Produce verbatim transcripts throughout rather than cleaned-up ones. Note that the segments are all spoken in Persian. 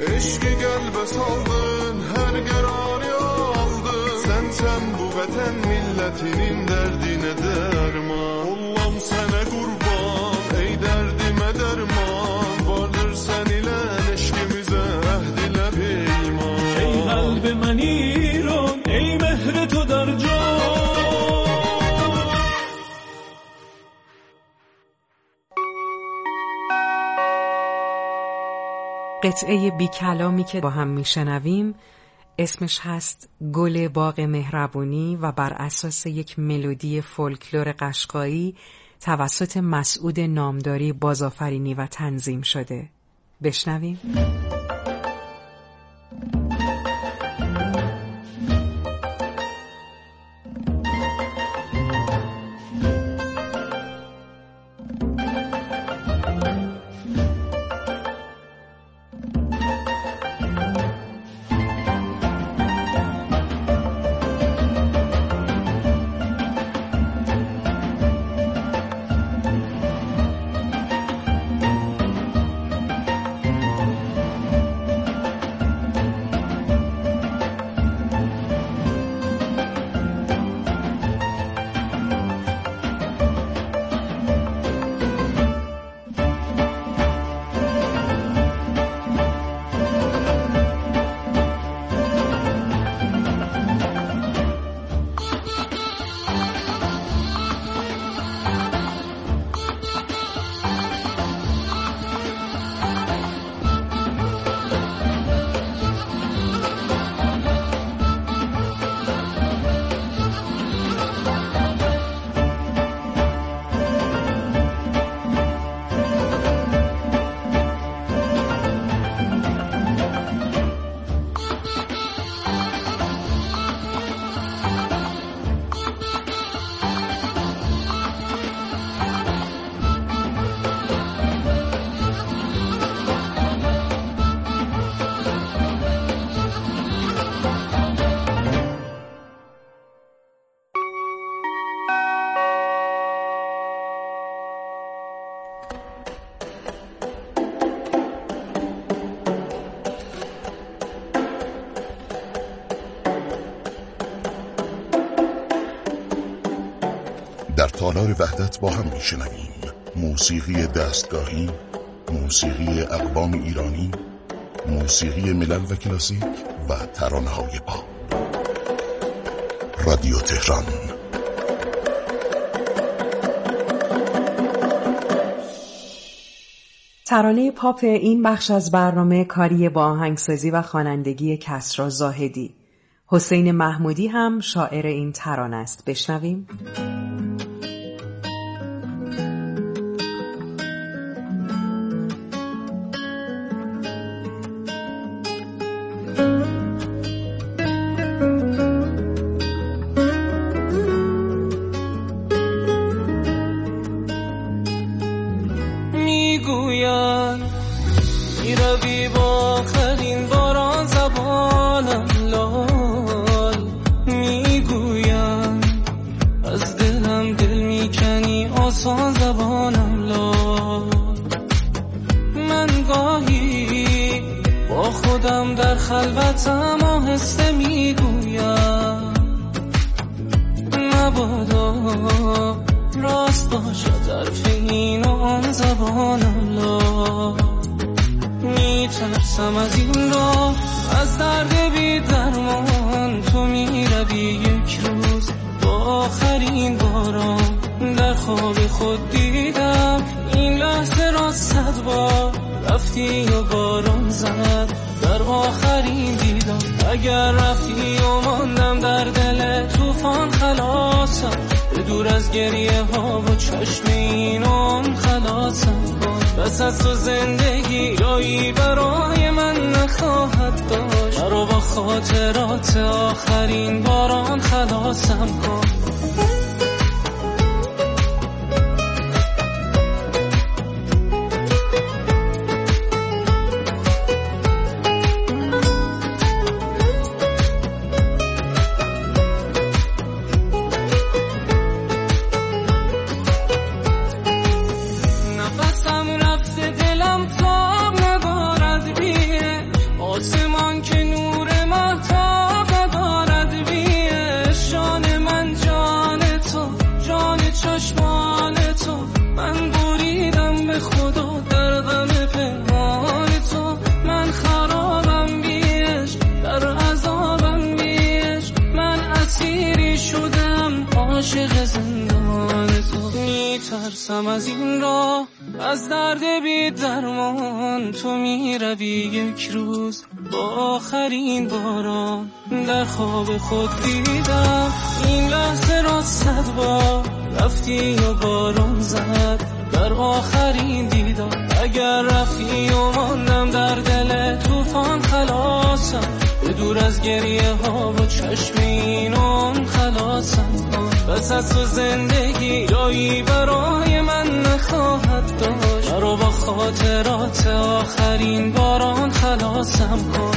Eşki qəlbə saldın, hər qərarı aldın. Sən sən bu vətən millətinin dərdinə dərman. Ollam sənə qurban, ey dərdimə dərman. Vardır sən ilə eşqimizə əhd ilə peyman. Ey qəlb mən İran, ey mehr تو در جان. قطعه بی کلامی که با هم میشنویم اسمش هست گل باغ مهربونی و بر اساس یک ملودی فولکلور قشقایی توسط مسعود نامداری بازآفرینی و تنظیم شده. بشنویم. در تالار وحدت با هم میشنویم موسیقی دستگاهی، موسیقی اقوام ایرانی، موسیقی ملل و کلاسیک و ترانه‌های پاپ. رادیو تهران. ترانه پاپ این بخش از برنامه کاری با آهنگسازی و خوانندگی کسری زاهدی. حسین محمودی هم شاعر این ترانه است. بشنویم. آسمان که نور مهتاب ندارد بیش. جان من جان تو، جان چشمان تو، من بریدم به خدا در غم پنهان تو. من خرابم بیش، در عذابم بیش، من اسیری شدم عاشق زندان تو. میترسم از این راه، از درد بی درمان. تو میروی یک روز با آخرین باران. در خواب خود دیدم این لحظه را صد بار. رفتی و باران زد در آخرین دیدار. اگر رفتی و ماندم در دل طوفان خلاصم. به دور از گریه ها و چشم اینان خلاصم. بس از تو زندگی جایی برای من نخواهد داشت. مرا با خاطرات آخرین باران خلاصم کن.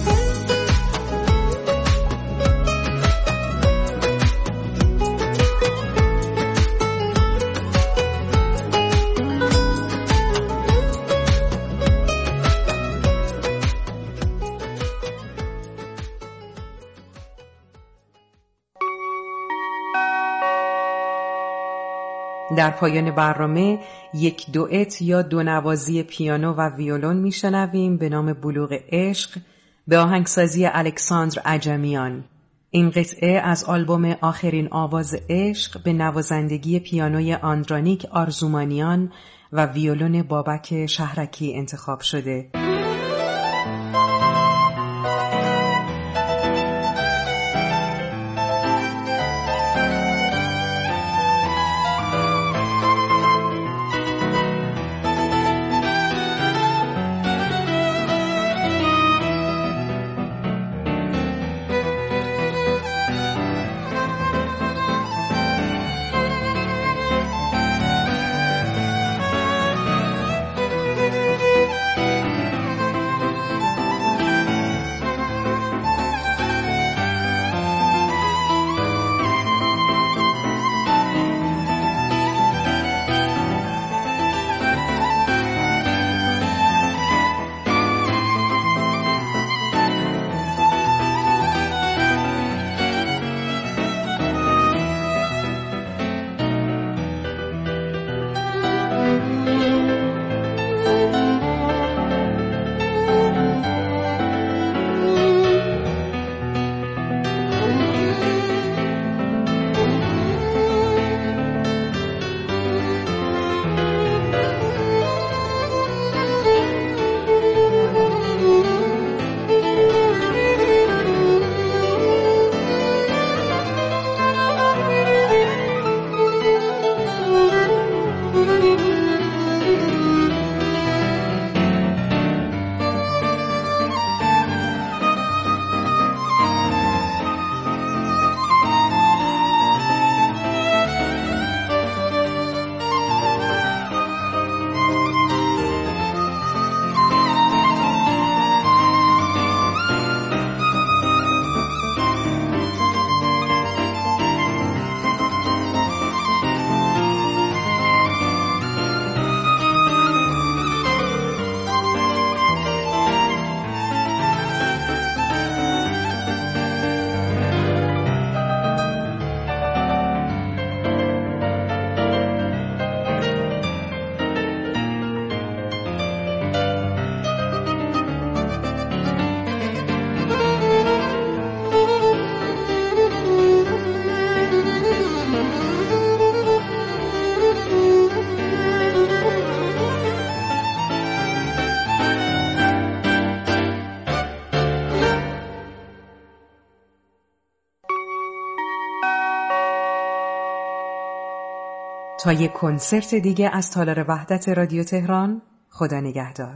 در پایان برنامه یک دوئت یا دو نوازی پیانو و ویولون میشنویم به نام بلوغ عشق به آهنگسازی الکساندر عجمیان. این قطعه از آلبوم آخرین آواز عشق به نوازندگی پیانوی آندرانیک آرزومانیان و ویولون بابک شهرکی انتخاب شده. تا یک کنسرت دیگه از تالار وحدت رادیو تهران، خدا نگهدار.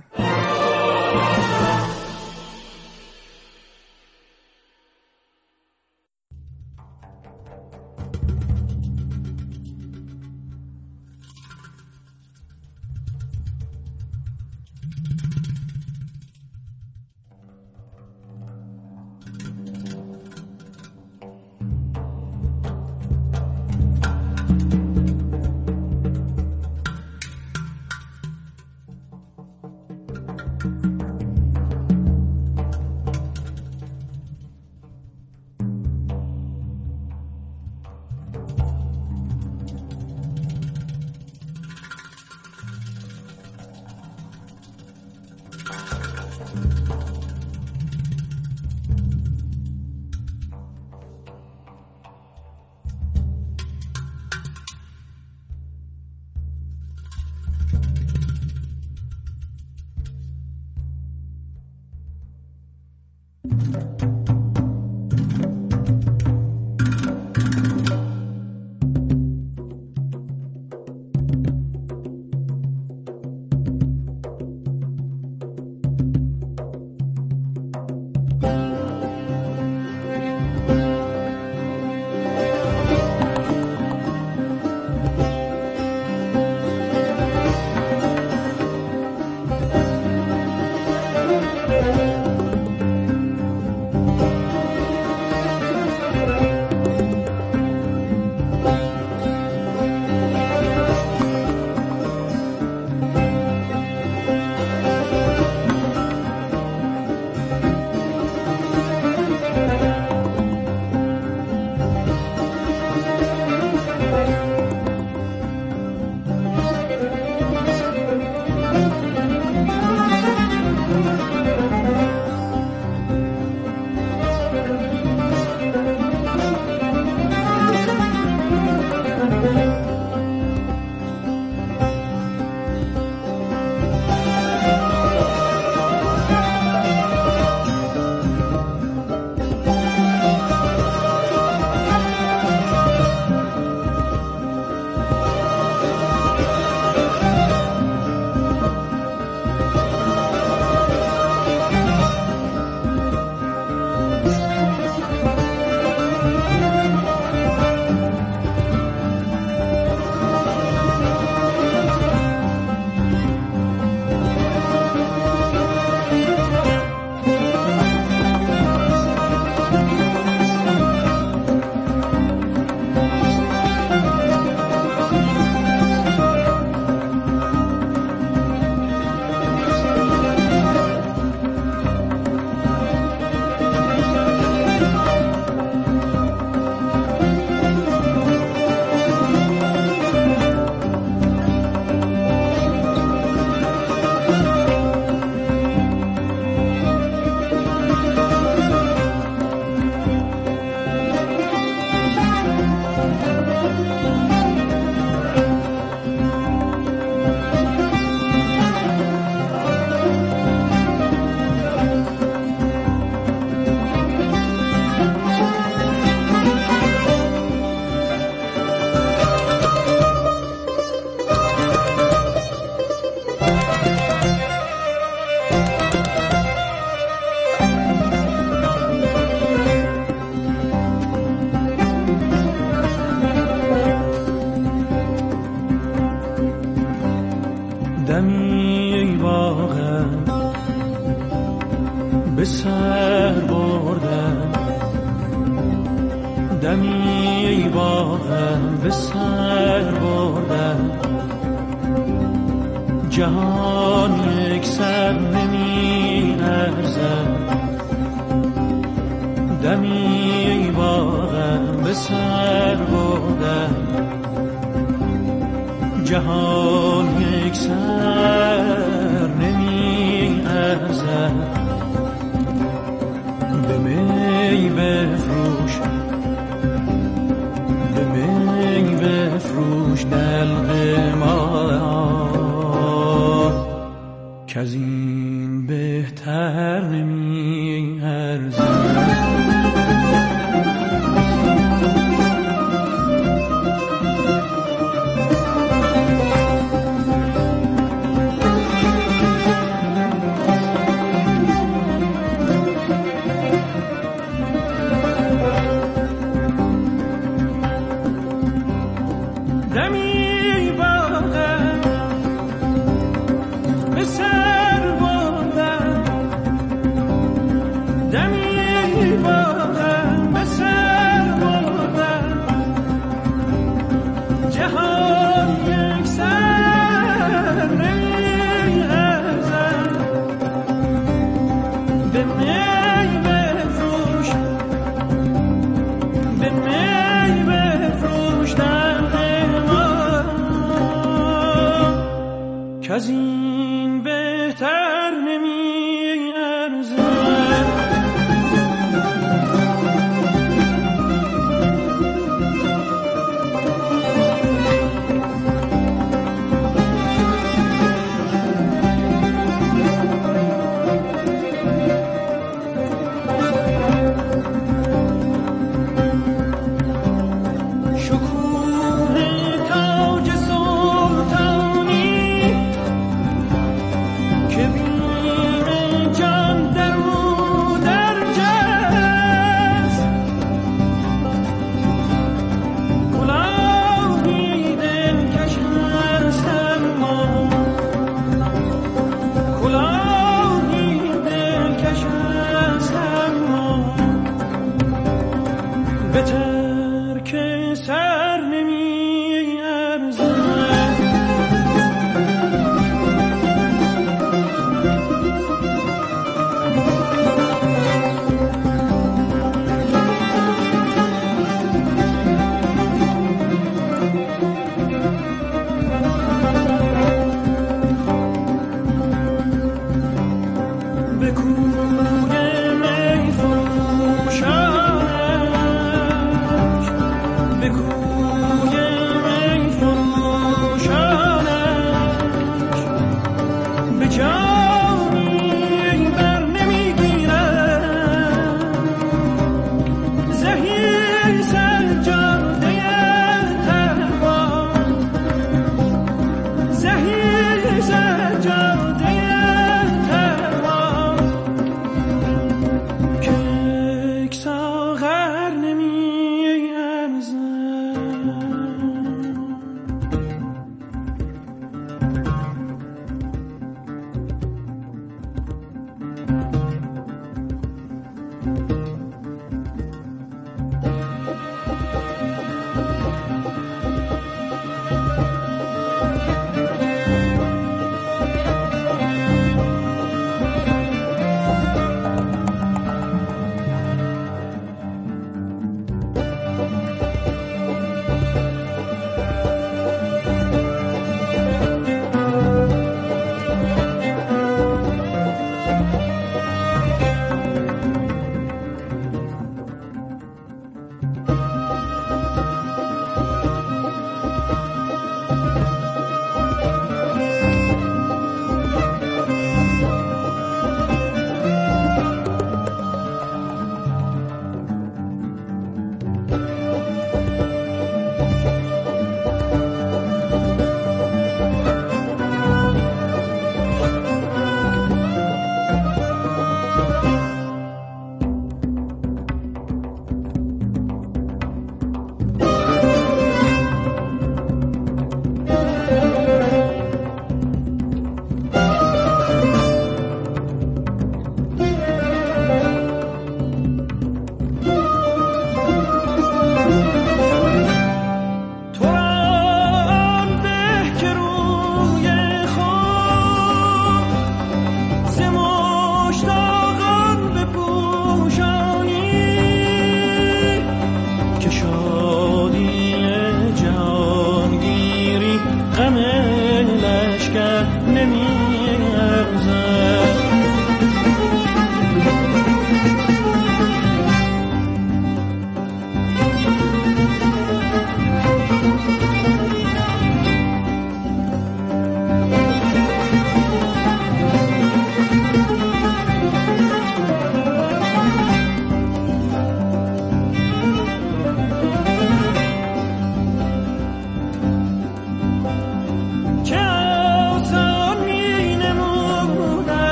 به سر بردم، دمی با هم به سر بردم. جهان یک سر نمی ارزد، دمی با هم به سر بردم. جهان یک سر نمی ارزد، به می بفروش، به می بفروش دلق ما، که از این بهتر نمی ارزد. از این بهتر نمی ارزد.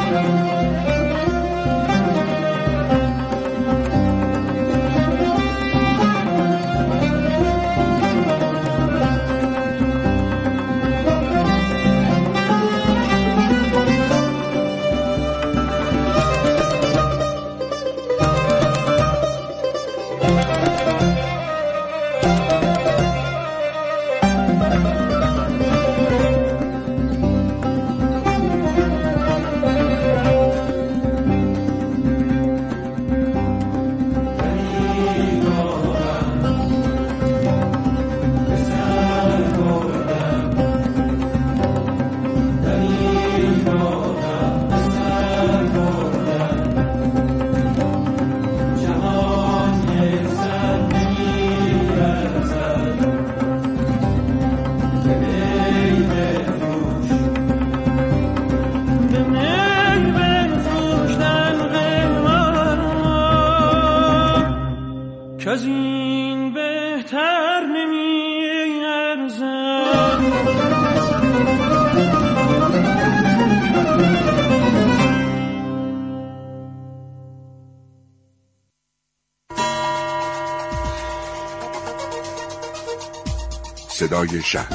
صدای شهر.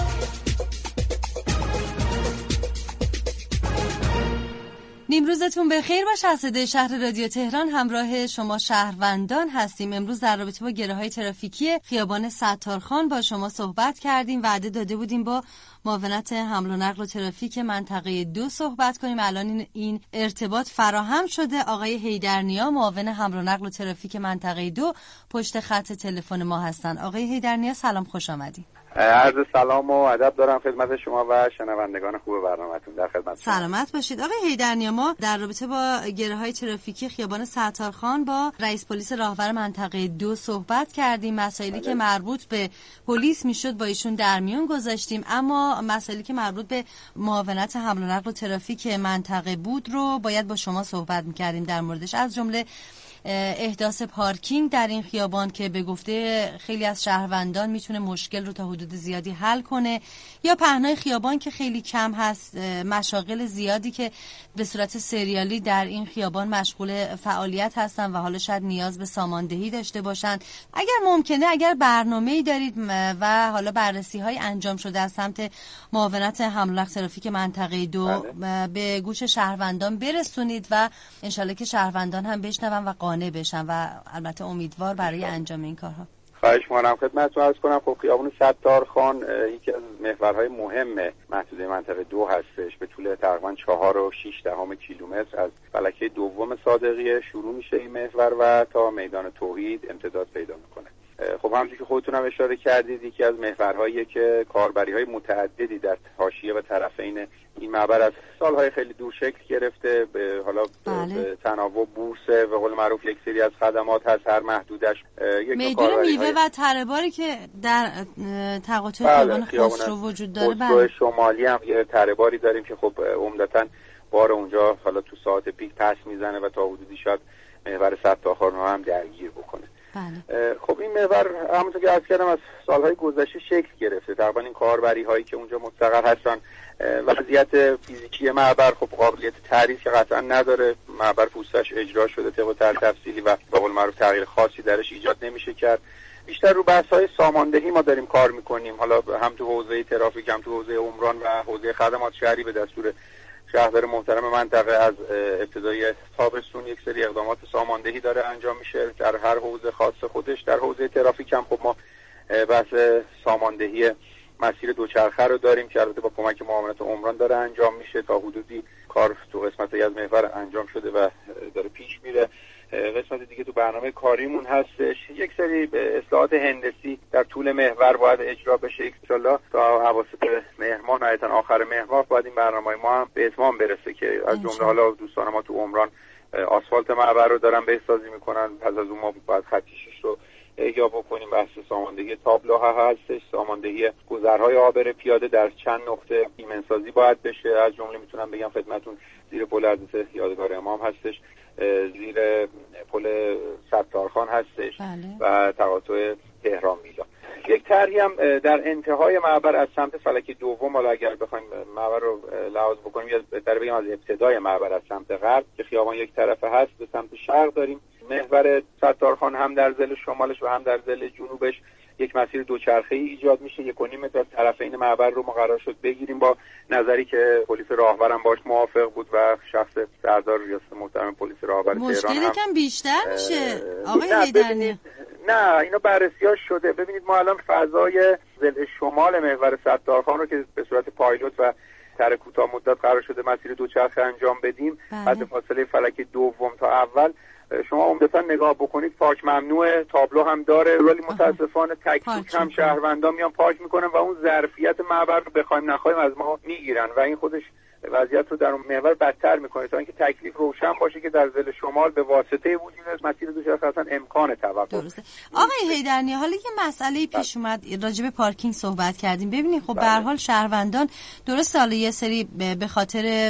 نیمروزتون بخیر باشه. از صدای شهر رادیو تهران همراه شما شهروندان هستیم. امروز در رابطه با گره‌های ترافیکی خیابان ستارخان با شما صحبت کردیم. وعده داده بودیم با معاونت حمل و نقل و ترافیک منطقه دو صحبت کنیم. الان این ارتباط فراهم شده. آقای حیدرنیا معاون حمل و نقل و ترافیک منطقه دو پشت خط تلفن ما هستن. آقای حیدرنیا سلام، خوش آمدید. عرض سلام و ادب دارم خدمت شما و شنوندگان خوب برنامه‌تون. در خدمت سلامت باشید. آقای حیدرنیا، ما در رابطه با گره‌های ترافیکی خیابان ستارخان با رئیس پلیس راهور منطقه دو صحبت کردیم. مسائلی که مربوط به پلیس میشد با ایشون در میون گذاشتیم، اما مسائلی که مربوط به معاونت حمل و نقل و ترافیک منطقه بود رو باید با شما صحبت می‌کردیم در موردش، از جمله احداث پارکینگ در این خیابان که به گفته خیلی از شهروندان میتونه مشکل رو تا حدود زیادی حل کنه، یا پهنای خیابان که خیلی کم هست، مشاغل زیادی که به صورت سریالی در این خیابان مشغول فعالیت هستن و حالا شاید نیاز به ساماندهی داشته باشن. اگر ممکنه، اگر برنامه‌ای دارید و حالا بررسی‌های انجام شده از سمت معاونت حمل و نقل ترافیک منطقه دو بله. به گوش شهروندان برسونید و انشالله که شهروندان هم بشنون و قانع بشن و البته امیدوار برای انجام این کارها. خواهش می‌کنم خدمتتون عرض کنم. خب خیابان ستارخان یکی از محورهای مهم محدوده منطقه دو هستش. به طول تقریباً چهار و شش دهم کیلومتر از فلکه دوم صادقیه شروع میشه این محور و تا میدان توحید امتداد پیدا میکنه. خب همونجوری که خودتون هم اشاره کردید یکی از محورهایی که کاربری‌های متعددی در حاشیه و طرفین این معبر از سالهای خیلی دور شکل گرفته. به حالا بله. به تناوب بورس و قول معروف یک سری از خدمات هست، هر محدودش یک میدون میوه و تره‌باری که در تقاطع خیابان خسرو وجود داره. بله. شمالی هم یه تره‌باری داریم که خب عمدتاً بار اونجا حالا تو ساعت پیک پس میزنه و تا حدودی شاید محور ستارخان هم درگیر بکنه. بله. خب این محور همونطور که عرض کردم از سالهای گذشته شکل گرفته. تقریبا این کاربری هایی که اونجا مستقر هستن، وضعیت فیزیکی معبر خب قابلیت تعریف که قطعا نداره. معبر پوستش اجرا شده طبق تر تفصیلی و به قول معروف تغییر خاصی درش ایجاد نمیشه کرد. بیشتر رو بحث‌های ساماندهی ما داریم کار میکنیم، حالا هم تو حوزه ترافیک هم تو حوزه عمران و حوزه خدمات شهری. به دستور شهردار محترم منطقه از ابتدای تابستون یک سری اقدامات ساماندهی داره انجام میشه در هر حوزه خاص خودش. در حوزه ترافیک هم خب ما بحث ساماندهی مسیر دوچرخه رو داریم که البته با کمک معاونت عمران داره انجام میشه. تا حدودی کار تو قسمتی از محور انجام شده و داره پیش میره. قسمت دیگه تو برنامه کاریمون هستش. یک سری اصلاحات هندسی در طول محور باید اجرا بشه ان شاءالله تا اواسط مهر ماه، نهایتا آخر مهر ماه باید این برنامه ما هم به اتمام برسه که از جمله حالا دوستان ما تو عمران آسفالت معبر رو دارن بهسازی میکنن. پس از اون ما باید خط شیش رو احیا بکنیم. بحث ساماندهی تابلوها هستش، ساماندهی گذرهای عابر پیاده در چند نقطه ایمنسازی باید بشه. از جمله میتونم بگم خدمتون زیر پل عرض یادگار امام هستش، زیر پل ستارخان هستش بله. و تقاطع تهران میلان. یک طرحی هم در انتهای معبر از سمت فلک دوم، حالا اگر بخوایم معبر رو لحاظ بکنیم یا بهتر بگم از ابتدای معبر از سمت غرب که خیابان یک طرفه هست به سمت شرق داریم محور ستارخان هم در ضلع شمالش و هم در ضلع جنوبش یک مسیر دوچرخه‌ای ایجاد میشه. یک و نیم متر از طرفین معبر رو ما قرار شد بگیریم با نظری که پلیس راهبرم باش موافق بود و شخص سردار ریاست محترم پلیس راهبر تهران هم. مشکلی کم بیشتر میشه آقای حیدرنیا. نه اینا بررسی‌هاش شده. ببینید ما الان فضای ضلع شمال محور ستارخان رو که به صورت پایلوت و طرح کوتاه مدت قرار شده مسیر دوچرخه انجام بدیم، بعد فاصله فلک دوم تا اول شما عمدتاً نگاه بکنید پارک ممنوع، تابلو هم داره، ولی متاسفانه تک تک هم شهروندان میان پارک میکنن و اون ظرفیت معبر رو بخوایم نخوایم از ما میگیرن و این خودش وضعیت رو در اون محور بدتر میکنه تا اینکه تکلیف روشن باشه که در ضلع شمال به واسطه وجود مسیر دوچرخه اصلا امکان توقف. درسته. آقای حیدرنیا حالا یه مسئله پیش اومد راجع به پارکینگ صحبت کردیم. ببینید خب به هر حال شهروندان درسته حالا یه سری به خاطر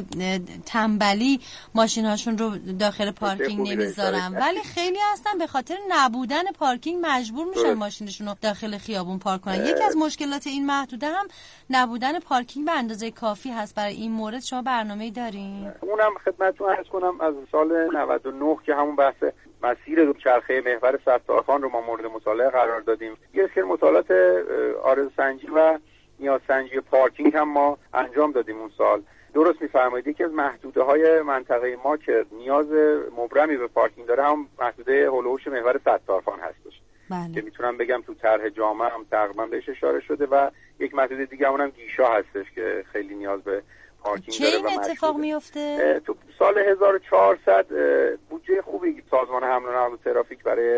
تنبلی ماشین‌هاشون رو داخل پارکینگ نمیذارن، ولی خیلی هستن به خاطر نبودن پارکینگ مجبور میشن ماشینشون رو داخل خیابون پارک کنن. یکی از مشکلات این محدوده هم نبودن پارکینگ به اندازه کافی هست. برای این مورد شما برنامه‌ای دارین؟ اونم خدمتتون عرض کنم از سال نود و نه که همون بحث مسیر دوچرخه محور ستارخان رو ما مورد مطالعه قرار دادیم. یه سری مطالعات عارض سنجی و نیاز سنجی پارکینگ هم ما انجام دادیم اون سال. درست می‌فرمایید که از محدوده‌های منطقه ما که نیاز مبرمی به پارکینگ داره هم محدوده هولوش محور ستارخان هستش. بله. که میتونم بگم تو طرح جامع هم تقریبا بهش اشاره شده و یک محدوده دیگه اونم گیشا هستش که خیلی نیاز به پارکینگ داره. چه این اتفاق میفته؟ تو سال هزار و چهارصد بودجه خوبی سازمان حمل و نقل و ترافیک برای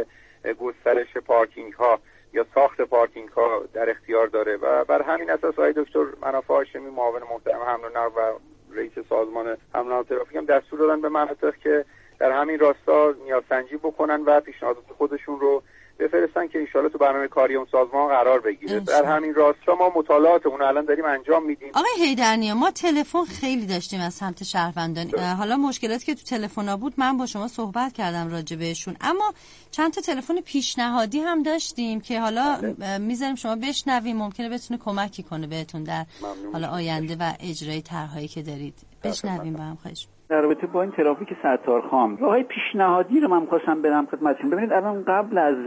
گسترش پارکینگ ها یا ساخت پارکینگ ها در اختیار داره و بر همین اساس آقای دکتر منافع هاشمی معاون محترم حمل و نقل و رئیس سازمان حمل و نقل و ترافیک هم دستور دادن به مناطق که در همین راستا نیازسنجی بکنن و پیشنهادات خودشون رو بفرستن که انشالله تو برنامه کاری اون سازمان قرار بگیره. در همین راستا ما مطالعات اون الان داریم انجام میدیم. آقای حیدرنیا ما تلفن خیلی داشتیم از سمت شهروندان. حالا مشکلاتی که تو تلفن‌ها بود من با شما صحبت کردم راجع بهشون، اما چند تا تلفن پیشنهادی هم داشتیم که حالا میذاریم شما بشنویم، ممکنه بتونه کمکی کنه بهتون در حالا آینده و اجرای طرح‌هایی که دارید. بشنویم با هم خواهش. در رابطه با این ترافیک ستارخان راههای پیشنهادی رو من می‌خواستم بدم خدمتتون. ببینید الان قبل از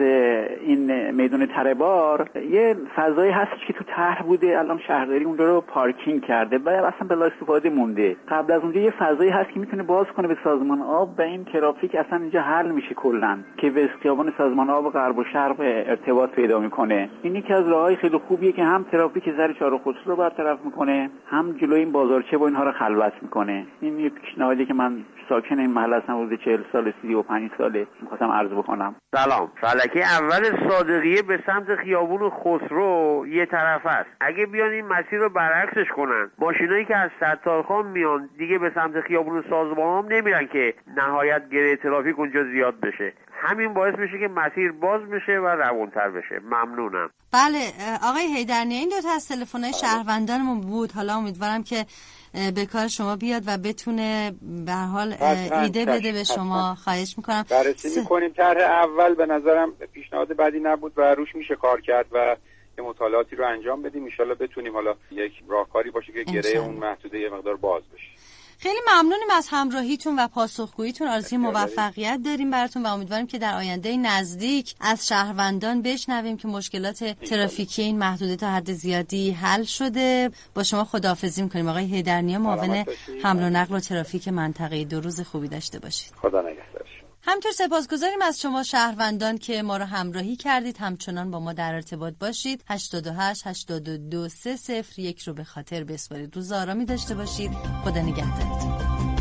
این میدان تره‌بار یه فضایی هستش که تو طرح بوده، الان شهرداری اون رو پارکینگ کرده و اصلا بلا استفاده مونده. قبل از اونجا یه فضایی هست که میتونه باز کنه به سازمان آب و این ترافیک اصلا اینجا حل میشه کلا که به خیابان سازمان آب غرب و شرق ارتباط پیدا میکنه. این یکی از راههای خیلی خوبیه که هم ترافیک زر چهار خصوص رو برطرف میکنه، هم جلوی این بازارچه و اینها رو خلوت میکنه. این یه پیشنهادی که من ساکن این محله هستم، حدود چهل سال سی و پنج ساله می‌خواستم عرض بکنم. سلام. فلکه اول صادقیه به سمت خیابون خسرو یه طرف است. اگه بیان این مسیر رو برعکسش کنن، ماشینایی که از ستارخان میان دیگه به سمت خیابون سازمان هم نمیرن که نهایت گره ترافیک اونجا زیاد بشه. همین باعث میشه که مسیر باز بشه و روونتر بشه. ممنونم. بله آقای حیدرنیا این دو تا از تلفن‌های شهروندانمون بود. حالا امیدوارم که به کار شما بیاد و بتونه به هر حال ایده بده به شما. خواهش میکنم. بررسی میکنیم. طرح اول به نظرم پیشنهاد بدی نبود و روش میشه کار کرد و یه مطالعاتی رو انجام بدیم. ان شاءالله بتونیم حالا یک راهکاری باشه که گره اون محدوده یه مقدار باز بشه. خیلی ممنونیم از همراهیتون و پاسخگوییتون. آرزوی موفقیت داریم براتون و امیدواریم که در آینده نزدیک از شهروندان بشنویم که مشکلات ترافیکی این محدوده تا حد زیادی حل شده. با شما خداحافظی می‌کنیم آقای حیدرنیا، معاون حمل و نقل و ترافیک منطقه دو. روز خوبی داشته باشید. خدا نگهدار. همطور سپاسگزاریم از شما شهروندان که ما رو همراهی کردید. همچنان با ما در ارتباط باشید. هشتاد و هشت هشتاد و دو سه صفر یک رو به خاطر بسپارید. روز آرامی داشته باشید. خدا نگهدارتون.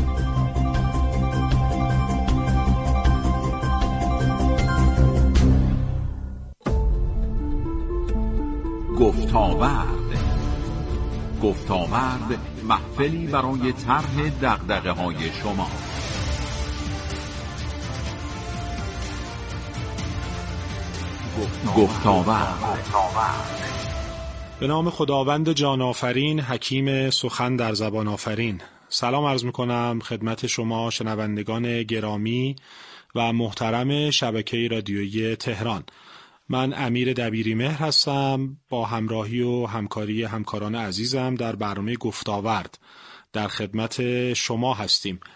گفتاورد گفتاورد محفلی برای طرح دغدغه‌های شما. گفت‌وگوی. به نام خداوند جان آفرین، حکیم سخن در زبان آفرین. سلام عرض میکنم خدمت شما شنوندگان گرامی و محترم شبکه رادیویی تهران. من امیر دبیری مهر هستم. با همراهی و همکاری همکاران عزیزم در برنامه گفت‌وگوی در خدمت شما هستیم.